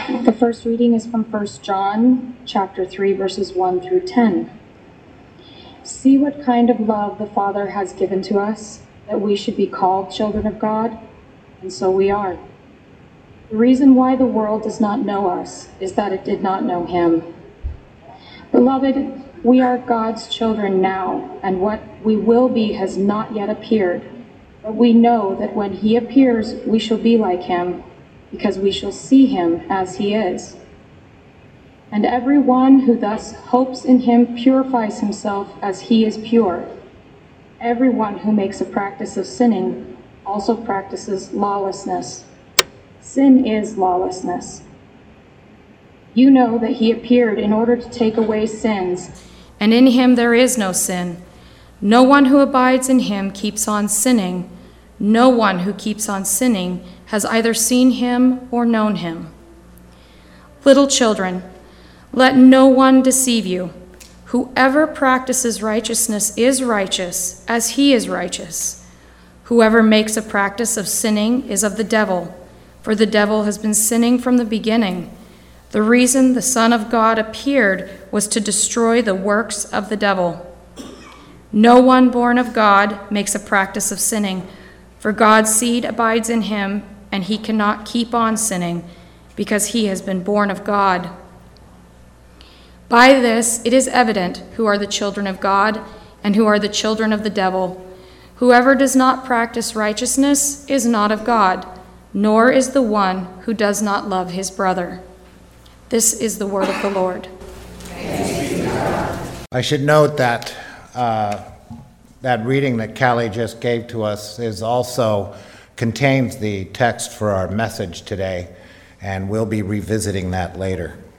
The first reading is from 1 John chapter 3, verses 1 through 10. See what kind of love the Father has given to us, that we should be called children of God, and so we are. The reason why the world does not know us is that it did not know him. Beloved, we are God's children now, and what we will be has not yet appeared. But we know that when he appears, we shall be like him, because we shall see him as he is. And everyone who thus hopes in him purifies himself as he is pure. Everyone who makes a practice of sinning also practices lawlessness. Sin is lawlessness. You know that he appeared in order to take away sins, and in him there is no sin. No one who abides in him keeps on sinning. No one who keeps on sinning has either seen him or known him. Little children, let no one deceive you. Whoever practices righteousness is righteous, as he is righteous. Whoever makes a practice of sinning is of the devil, for the devil has been sinning from the beginning. The reason the Son of God appeared was to destroy the works of the devil. No one born of God makes a practice of sinning, for God's seed abides in him, and he cannot keep on sinning, because he has been born of God. By this it is evident who are the children of God and who are the children of the devil. Whoever does not practice righteousness is not of God, nor is the one who does not love his brother. This is the word of the Lord. I should note that that reading that Callie just gave to us contains the text for our message today, and we'll be revisiting that later.